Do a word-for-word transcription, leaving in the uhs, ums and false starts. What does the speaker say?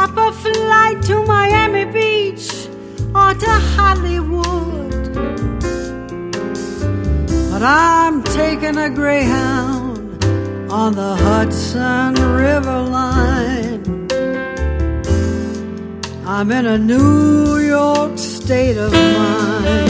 hop a flight to Miami Beach or to Hollywood. But I'm taking a Greyhound on the Hudson River line. I'm in a New York state of mind.